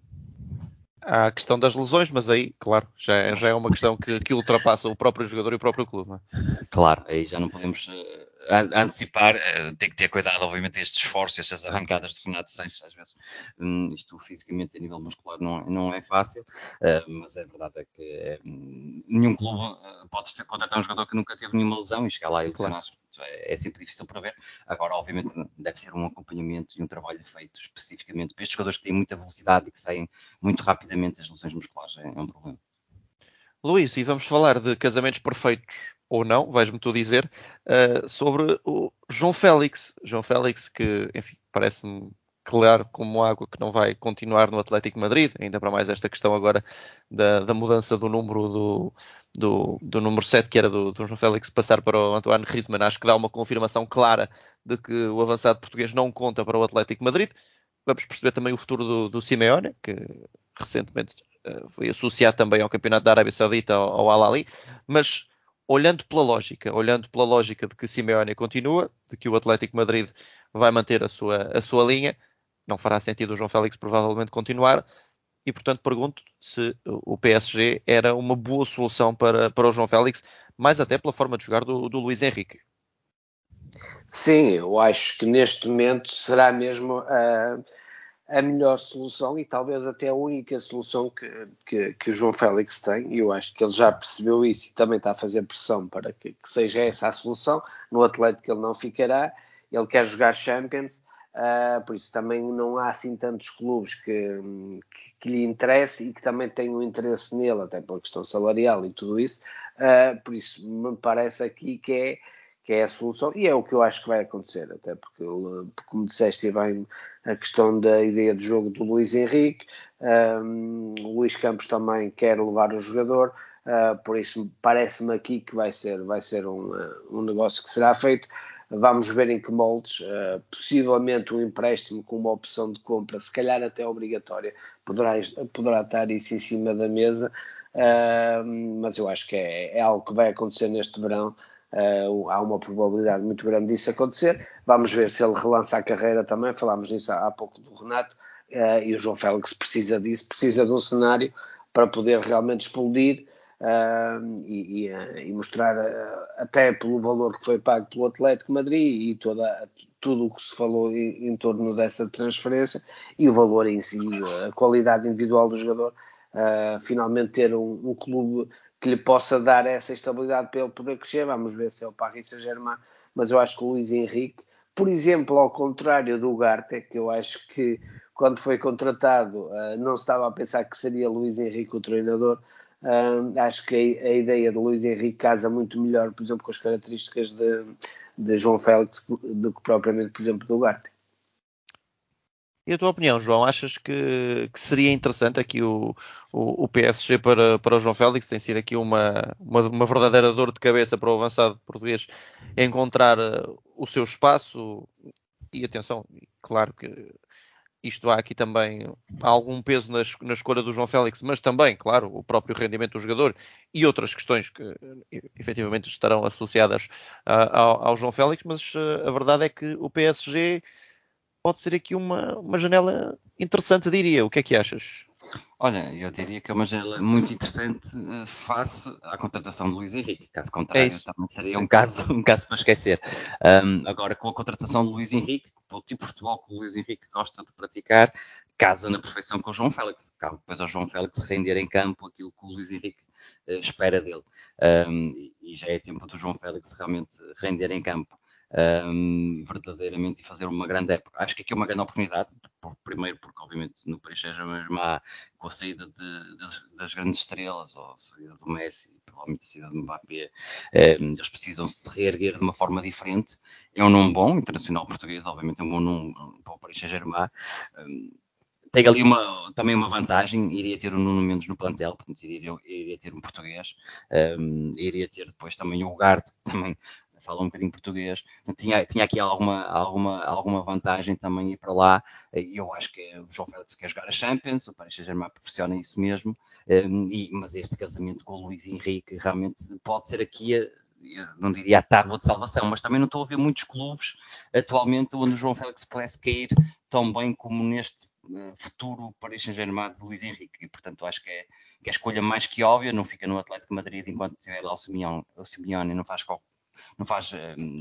Há a questão das lesões, mas aí, claro, já é, já é uma questão que, que ultrapassa o próprio jogador e o próprio clube. Não é? Claro, aí já não podemos uh, antecipar, uh, tem que ter cuidado, obviamente, estes esforços, estas arrancadas de Renato Sanches, às vezes, um, isto fisicamente a nível muscular não, não é fácil, uh, mas a verdade é que é, nenhum clube uh, pode ter, contratar um jogador que nunca teve nenhuma lesão e chegar lá e lesionar-se, claro. é, é sempre difícil para ver. Agora, obviamente, deve ser um acompanhamento e um trabalho feito especificamente para estes jogadores que têm muita velocidade e que saem muito rapidamente, as lesões musculares é, é um problema. Luís, e vamos falar de casamentos perfeitos ou não, vais-me tu dizer, uh, sobre o João Félix. João Félix, que, enfim, parece-me claro como água que não vai continuar no Atlético de Madrid, ainda para mais esta questão agora da, da mudança do número do, do, do número sete, que era do, do João Félix, passar para o Antoine Griezmann. Acho que dá uma confirmação clara de que o avançado português não conta para o Atlético de Madrid. Vamos perceber também o futuro do, do Simeone, que recentemente uh, foi associado também ao Campeonato da Arábia Saudita, ao, ao Al-Ahly, mas olhando pela lógica, olhando pela lógica de que Simeone continua, de que o Atlético de Madrid vai manter a sua, a sua linha, não fará sentido o João Félix provavelmente continuar, e portanto pergunto se o P S G era uma boa solução para, para o João Félix, mais até pela forma de jogar do, do Luís Henrique. Sim, eu acho que neste momento será mesmo uh, a melhor solução e talvez até a única solução que, que, que o João Félix tem, e eu acho que ele já percebeu isso e também está a fazer pressão para que, que seja essa a solução. No Atlético ele não ficará, ele quer jogar Champions, uh, por isso também não há assim tantos clubes que, que, que lhe interessem e que também tenham interesse nele, até pela questão salarial e tudo isso, uh, por isso me parece aqui que é que é a solução, e é o que eu acho que vai acontecer, até porque, como disseste bem, a questão da ideia de jogo do Luís Henrique, um, o Luís Campos também quer levar o jogador, uh, por isso parece-me aqui que vai ser, vai ser um, um negócio que será feito. Vamos ver em que moldes, uh, possivelmente um empréstimo com uma opção de compra, se calhar até obrigatória, poderá, poderá estar isso em cima da mesa, uh, mas eu acho que é, é algo que vai acontecer neste verão. Uh, há uma probabilidade muito grande disso acontecer. Vamos ver se ele relança a carreira também. Falámos nisso há, há pouco do Renato, uh, e o João Félix precisa disso, precisa de um cenário para poder realmente explodir, uh, e, e, uh, e mostrar, uh, até pelo valor que foi pago pelo Atlético Madrid e toda, tudo o que se falou em, em torno dessa transferência e o valor em si, a qualidade individual do jogador, uh, finalmente ter um, um clube que lhe possa dar essa estabilidade para ele poder crescer. Vamos ver se é o Paris Saint-Germain, mas eu acho que o Luís Henrique, por exemplo, ao contrário do Ugarte, que eu acho que quando foi contratado não se estava a pensar que seria Luís Henrique o treinador, acho que a, a ideia de Luís Henrique casa muito melhor, por exemplo, com as características de, de João Félix do que propriamente, por exemplo, do Ugarte. E a tua opinião, João? Achas que, que seria interessante aqui o, o, o P S G para, para o João Félix? Tem sido aqui uma, uma, uma verdadeira dor de cabeça para o avançado português encontrar uh, o seu espaço. E atenção, claro que isto há aqui também algum peso na, na escolha do João Félix, mas também, claro, o próprio rendimento do jogador e outras questões que efetivamente estarão associadas uh, ao, ao João Félix, mas uh, a verdade é que o P S G pode ser aqui uma, uma janela interessante, diria. O que é que achas? Olha, eu diria que é uma janela muito interessante uh, face à contratação de Luís Henrique. Caso É contrário, isso. também seria Sim. um caso, um caso para esquecer. Um, agora, com a contratação de Luís Henrique, pelo tipo de futebol que o Luís Henrique gosta de praticar, casa na perfeição com o João Félix. Cabe depois ao João Félix render em campo aquilo que o Luís Henrique uh, espera dele. Um, e já é tempo do João Félix realmente render em campo. Um, verdadeiramente, e fazer uma grande época. Acho que aqui é uma grande oportunidade, por, primeiro porque obviamente no Paris Saint-Germain, com a saída de, de, das grandes estrelas, ou a saída do Messi, provavelmente a saída do Mbappé, um, eles precisam se reerguer de uma forma diferente. É um nome bom, internacional português, obviamente é um bom nome para o Paris Saint-Germain. Um, tem ali uma, também uma vantagem, iria ter o Nuno Mendes no plantel, portanto iria, iria ter um português, um, iria ter depois também o Ugarte, que também fala um bocadinho português, tinha, tinha aqui alguma, alguma, alguma vantagem também ir para lá, e eu acho que o João Félix quer jogar a Champions, o Paris Saint-Germain proporciona isso mesmo, um, e, mas este casamento com o Luís Henrique realmente pode ser aqui a, eu não diria a tábua de salvação, mas também não estou a ver muitos clubes atualmente onde o João Félix pudesse cair tão bem como neste uh, futuro Paris Saint-Germain de Luís Henrique, e portanto acho que é, que é a escolha mais que óbvia. Não fica no Atlético Madrid enquanto tiver lá o Simeone, o Simeone não faz qualquer não faz,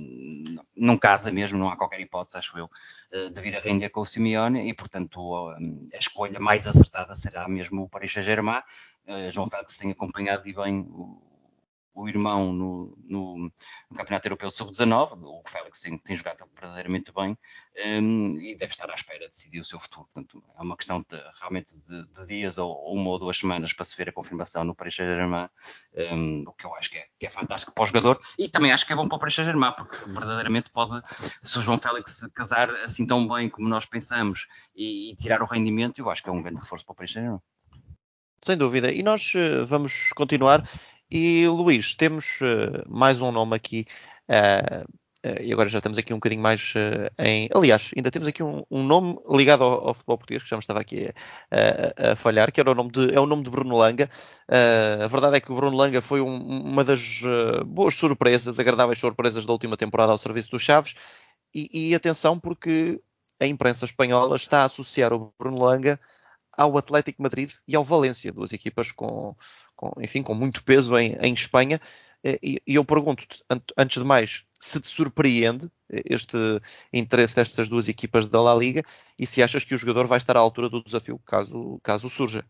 não casa mesmo, não há qualquer hipótese, acho eu, de vir a render com o Simeone, e portanto a escolha mais acertada será mesmo o Paris Saint-Germain. João Félix tem acompanhado e bem o, o irmão no, no, no Campeonato Europeu sub dezanove, o Félix tem, tem jogado verdadeiramente bem, um, e deve estar à espera de decidir o seu futuro. Portanto, é uma questão de, realmente de, de dias ou uma ou duas semanas para se ver a confirmação no Paris Saint-Germain, um, o que eu acho que é, que é fantástico para o jogador, e também acho que é bom para o Paris Saint-Germain, porque verdadeiramente pode, se o João Félix casar assim tão bem como nós pensamos e, e tirar o rendimento, eu acho que é um grande reforço para o Paris Saint-Germain. Sem dúvida. E nós uh, vamos continuar. E, Luís, temos uh, mais um nome aqui. Uh, uh, e agora já estamos aqui um bocadinho mais uh, em... Aliás, ainda temos aqui um, um nome ligado ao, ao futebol português, que já me estava aqui a, a, a falhar, que era o nome de, é o nome de Bruno Langa. Uh, a verdade é que o Bruno Langa foi um, uma das uh, boas surpresas, agradáveis surpresas da última temporada ao serviço dos Chaves. E, e atenção, porque a imprensa espanhola está a associar o Bruno Langa ao Atlético Madrid e ao Valência, duas equipas com, com, enfim, com muito peso em, em Espanha. E, e eu pergunto-te, antes de mais, se te surpreende este interesse destas duas equipas da La Liga e se achas que o jogador vai estar à altura do desafio, caso, caso surja.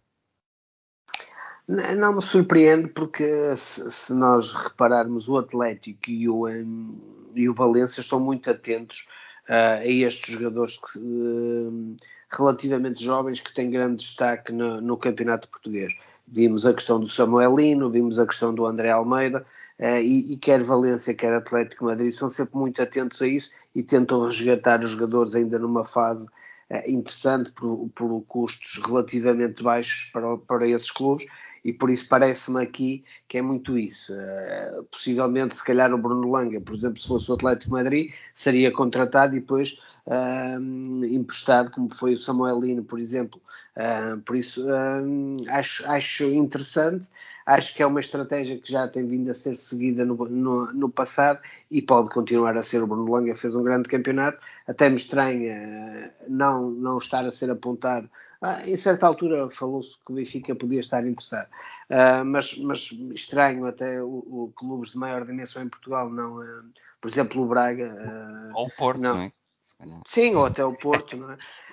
Não me surpreende porque se, se nós repararmos o Atlético e o, um, e o Valência estão muito atentos uh, a estes jogadores que, uh, relativamente jovens que têm grande destaque no, no campeonato português. Vimos a questão do Samuelino, vimos a questão do André Almeida uh, e, e quer Valência, quer Atlético Madrid são sempre muito atentos a isso e tentam resgatar os jogadores ainda numa fase uh, interessante por, por custos relativamente baixos para, para esses clubes. E por isso parece-me aqui que é muito isso. Uh, possivelmente, se calhar, o Bruno Langa, por exemplo, se fosse o Atlético de Madrid, seria contratado e depois uh, emprestado, como foi o Samuelino, por exemplo. Uh, por isso, uh, acho, acho interessante. Acho que é uma estratégia que já tem vindo a ser seguida no, no, no passado e pode continuar a ser. O Bruno Langa fez um grande campeonato. Até me estranha não, não estar a ser apontado. Ah, em certa altura falou-se que o Benfica podia estar interessado. Uh, mas, mas estranho até o, o clubes de maior dimensão em Portugal não... Uh, por exemplo, o Braga... Uh, ou o Porto, não, não é? Sim, ou até o Porto, não é?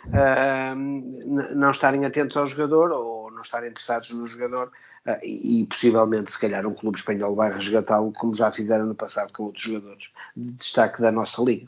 Uh, não estarem atentos ao jogador ou não estarem interessados no jogador uh, e, e possivelmente, se calhar, um clube espanhol vai resgatá-lo, como já fizeram no passado com outros jogadores de destaque da nossa liga.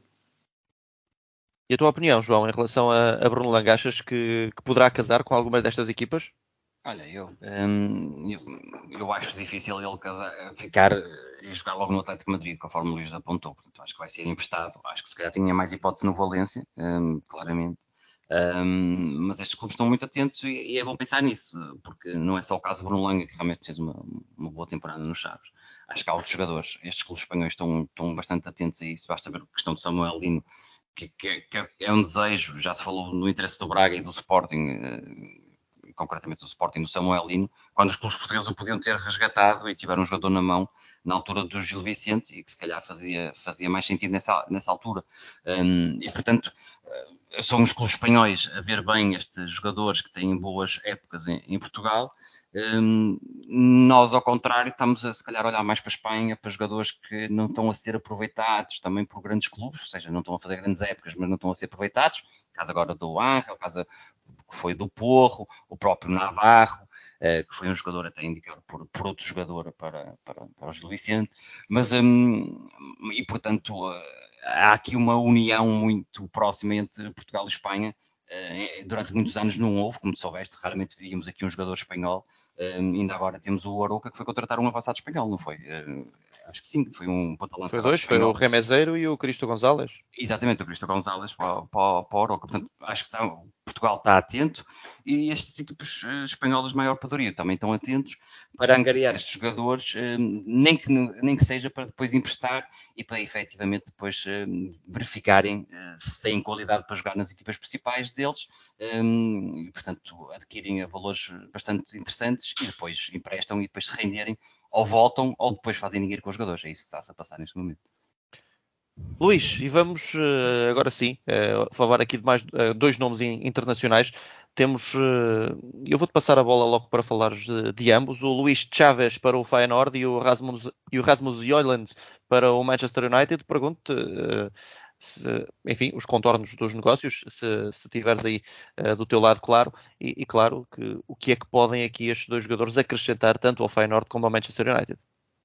E a tua opinião, João, em relação a, a Bruno Langa, achas que, que poderá casar com alguma destas equipas? Olha, eu, hum, eu, eu acho difícil ele casar, ficar e jogar logo no Atlético de Madrid, conforme o Luís apontou. Portanto, acho que vai ser emprestado. Acho que se calhar tinha mais hipótese no Valência, hum, claramente. Hum, mas estes clubes estão muito atentos e, e é bom pensar nisso, porque não é só o caso do Bruno Langa, que realmente fez uma, uma boa temporada nos Chaves. Acho que há outros jogadores. Estes clubes espanhóis estão, estão bastante atentos a isso. Basta ver a questão de Samuel Lino, que, que, que é um desejo. Já se falou no interesse do Braga e do Sporting, concretamente do Sporting, do Samuelino, quando os clubes portugueses o podiam ter resgatado e tiveram um jogador na mão na altura do Gil Vicente e que se calhar fazia, fazia mais sentido nessa, nessa altura. Um, e, portanto, uh, são os clubes espanhóis a ver bem estes jogadores que têm boas épocas em, em Portugal. Um, nós, ao contrário, estamos a se calhar olhar mais para a Espanha, para jogadores que não estão a ser aproveitados também por grandes clubes, ou seja, não estão a fazer grandes épocas, mas não estão a ser aproveitados. Caso agora do Ángel, caso que foi do Porro, o próprio Navarro, eh, que foi um jogador até indicado por, por outro jogador para, para, para o Gil Vicente, mas, hum, e portanto, há aqui uma união muito próxima entre Portugal e Espanha. Uh, durante muitos anos não houve, como tu soubeste, raramente víamos aqui um jogador espanhol. Uh, ainda agora temos o Aroca, que foi contratar um avançado espanhol, não foi? Uh, acho que sim, foi um ponta-lança Foi dois, espanhol. Foi o Remezeiro e o Cristo Gonzalez. Exatamente, o Cristo Gonzalez para, para, para o Aroca. Portanto, acho que está, Portugal está atento e estas equipes uh, espanholas de maior poderio também estão atentos para angariar estes jogadores, uh, nem, que, nem que seja para depois emprestar e para efetivamente depois uh, verificarem uh, se têm qualidade para jogar nas equipas principais deles, um, e portanto adquirem a valores bastante interessantes e depois emprestam e depois se renderem ou voltam ou depois fazem ninguém com os jogadores. É isso que está-se a passar neste momento. Luís, e vamos uh, agora sim uh, falar aqui de mais uh, dois nomes internacionais. Temos, uh, eu vou-te passar a bola logo para falar de, de ambos, o Luís Chaves para o Feyenoord e o Rasmus, e o Rasmus Højlund para o Manchester United. Pergunto-te, uh, se, enfim, os contornos dos negócios, se, se tiveres aí uh, do teu lado claro, e, e claro, que, o que é que podem aqui estes dois jogadores acrescentar tanto ao Feyenoord como ao Manchester United.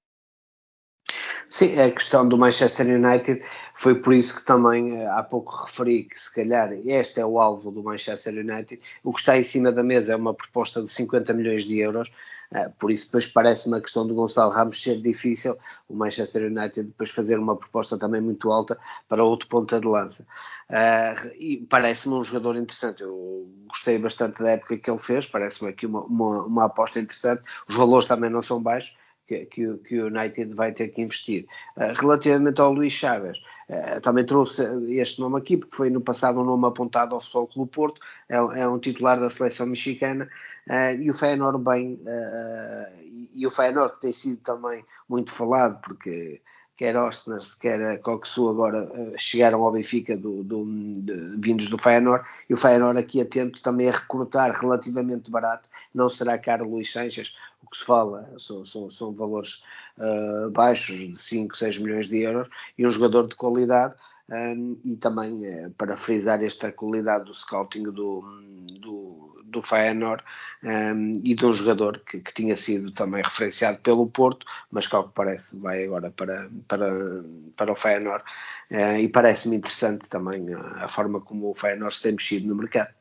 Sim, a questão do Manchester United foi por isso que também há pouco referi que se calhar este é o alvo do Manchester United. O que está em cima da mesa é uma proposta de cinquenta milhões de euros, por isso depois parece-me a questão do Gonçalo Ramos ser difícil, o Manchester United depois fazer uma proposta também muito alta para outro ponta de lança. E parece-me um jogador interessante, eu gostei bastante da época que ele fez, parece-me aqui uma, uma, uma aposta interessante, os valores também não são baixos, Que, que, que o United vai ter que investir. Uh, relativamente ao Luís Chaves, uh, também trouxe este nome aqui, porque foi no passado um nome apontado ao Futebol Clube Porto, é, é um titular da seleção mexicana, uh, e o Feyenoord bem, uh, e, e o Feyenoord que tem sido também muito falado, porque quer Orsnes, quer Coxu agora uh, chegaram ao Benfica do, do, de, vindos do Feyenoord, e o Feyenoord aqui atento também a recrutar relativamente barato, não será caro Luís Sanches, o que se fala são, são, são valores uh, baixos de cinco, seis milhões de euros, e um jogador de qualidade. Um, e também uh, para frisar esta qualidade do scouting do, do, do Feyenoord, um, e de um jogador que, que tinha sido também referenciado pelo Porto, mas que ao que parece vai agora para, para, para o Feyenoord, uh, e parece-me interessante também a, a forma como o Feyenoord se tem mexido no mercado.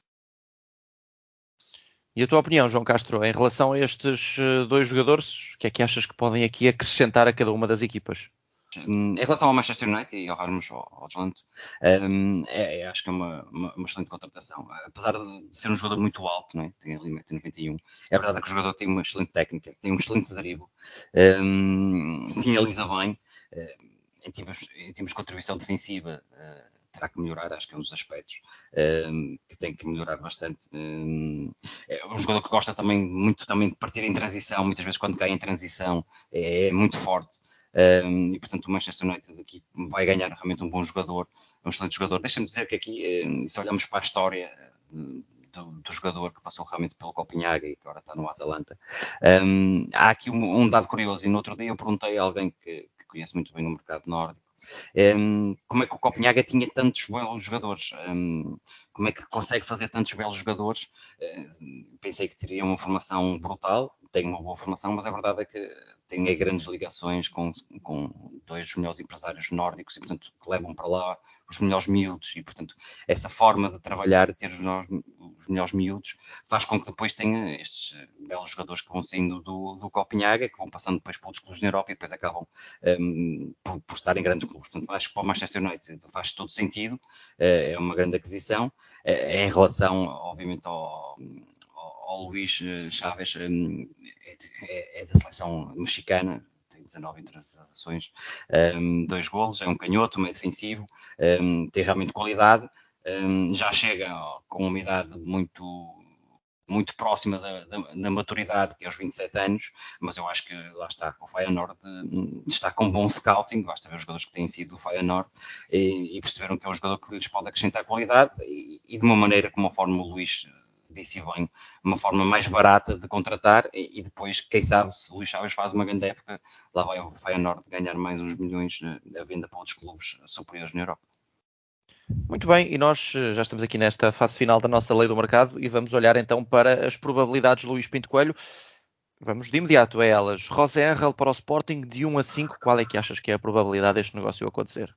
E a tua opinião, João Castro, em relação a estes dois jogadores, o que é que achas que podem aqui acrescentar a cada uma das equipas? Em relação ao Manchester United e ao Rasmus Højlund, um, é, é, acho que é uma, uma, uma excelente contratação. Apesar de ser um jogador muito alto, não é? Tem ali um metro e noventa e um, é verdade que o jogador tem uma excelente técnica, tem um excelente drible, um, finaliza bem, uh, em, termos, em termos de contribuição defensiva, uh, terá que melhorar, acho que é um dos aspectos um, que tem que melhorar bastante. Um, é um jogador que gosta também muito também de partir em transição, muitas vezes quando cai em transição é, é muito forte. Um, e portanto o Manchester United aqui vai ganhar realmente um bom jogador, um excelente jogador. Deixa-me dizer que aqui, um, se olharmos para a história do, do jogador que passou realmente pelo Copenhague e que agora está no Atalanta, um, há aqui um, um dado curioso, e no outro dia eu perguntei a alguém que, que conhece muito bem o mercado nórdico, um, como é que o Copenhague tinha tantos belos jogadores, um, como é que consegue fazer tantos belos jogadores. Uh, pensei que teria uma formação brutal, tem uma boa formação, mas a verdade é que tem grandes ligações com, com dois dos melhores empresários nórdicos e, portanto, que levam para lá os melhores miúdos e, portanto, essa forma de trabalhar e ter os, os melhores miúdos faz com que depois tenha estes belos jogadores que vão saindo do, do Copenhague, que vão passando depois para outros clubes na Europa e depois acabam um, por, por estar em grandes clubes. Portanto, acho que para o Manchester United faz todo sentido, é uma grande aquisição. É, em relação, obviamente, ao... ao Luís Chaves, é, é da seleção mexicana, tem dezanove internacionalizações, um, dois golos, é um canhoto, meio defensivo, um, tem realmente qualidade, um, já chega com uma idade muito, muito próxima da, da, da maturidade, que é aos vinte e sete anos, mas eu acho que lá está, o Feyenoord está com um bom scouting, basta ver os jogadores que têm sido do Feyenoord e, e perceberam que é um jogador que lhes pode acrescentar qualidade e, e de uma maneira, como conforme o Luís disse bem, uma forma mais barata de contratar e, e depois, quem sabe, se o Luís Chaves faz uma grande época, lá vai o Feyenoord ganhar mais uns milhões a venda para outros clubes superiores na Europa. Muito bem, e nós já estamos aqui nesta fase final da nossa lei do mercado e vamos olhar então para as probabilidades de Luís Pinto Coelho. Vamos de imediato a elas. José Angel para o Sporting de um a cinco, qual é que achas que é a probabilidade deste negócio acontecer?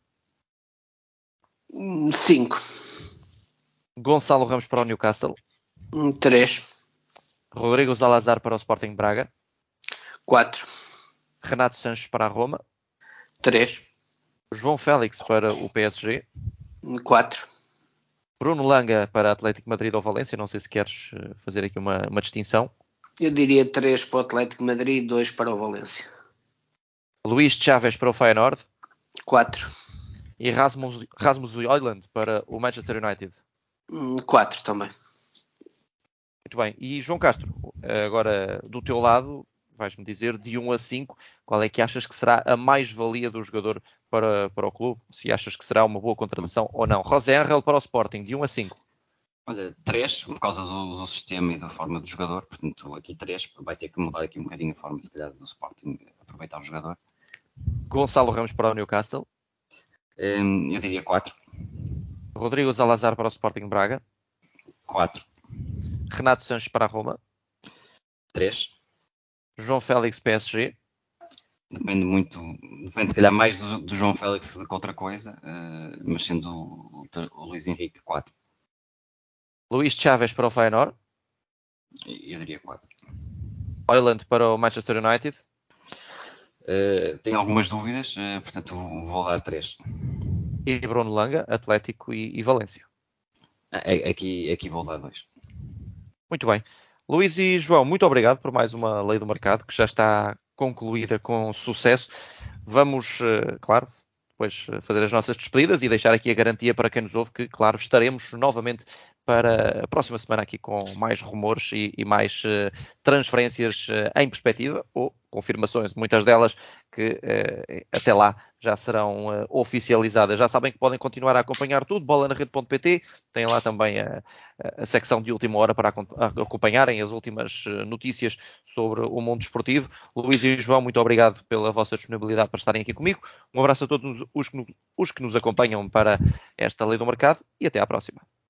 cinco. Gonçalo Ramos para o Newcastle. três. Rodrigo Salazar para o Sporting Braga. quatro. Renato Sanches para a Roma. três. João Félix para o P S G. quatro. Bruno Langa para Atlético Madrid ou Valência. Não sei se queres fazer aqui uma, uma distinção. Eu diria três para o Atlético Madrid e dois para o Valência. Luís Chaves para o Feyenoord. quatro. E Rasmus, Rasmus Højlund para o Manchester United. quatro também. Muito bem. E João Castro, agora do teu lado, vais-me dizer de um a cinco, qual é que achas que será a mais-valia do jogador para, para o clube? Se achas que será uma boa contratação ou não. José Angel para o Sporting, de um a cinco. Olha, três, por causa do, do sistema e da forma do jogador, portanto aqui três, vai ter que mudar aqui um bocadinho a forma, se calhar, do Sporting aproveitar o jogador. Gonçalo Ramos para o Newcastle. Um, eu diria quatro. Rodrigo Salazar para o Sporting Braga. quatro. Renato Sanches para a Roma. três. João Félix P S G. Depende muito, depende se calhar mais do, do João Félix do que outra coisa, uh, mas sendo o, o, o Luís Henrique quatro. Luís Chaves para o Feyenoord. Eu diria quatro. Højlund para o Manchester United. Uh, tenho algumas dúvidas, uh, portanto vou dar três. E Bruno Langa, Atlético e, e Valência. Aqui, aqui vou dar dois. Muito bem. Luís e João, muito obrigado por mais uma Lei do Mercado que já está concluída com sucesso. Vamos, claro, depois fazer as nossas despedidas e deixar aqui a garantia para quem nos ouve que, claro, estaremos novamente para a próxima semana aqui com mais rumores e, e mais uh, transferências uh, em perspectiva, ou confirmações, muitas delas que uh, até lá já serão uh, oficializadas. Já sabem que podem continuar a acompanhar tudo, bola na rede ponto pt, tem lá também a, a secção de última hora para acompanharem as últimas notícias sobre o mundo desportivo. Luís e João, muito obrigado pela vossa disponibilidade para estarem aqui comigo. Um abraço a todos os que, os que nos acompanham para esta Lei do Mercado e até à próxima.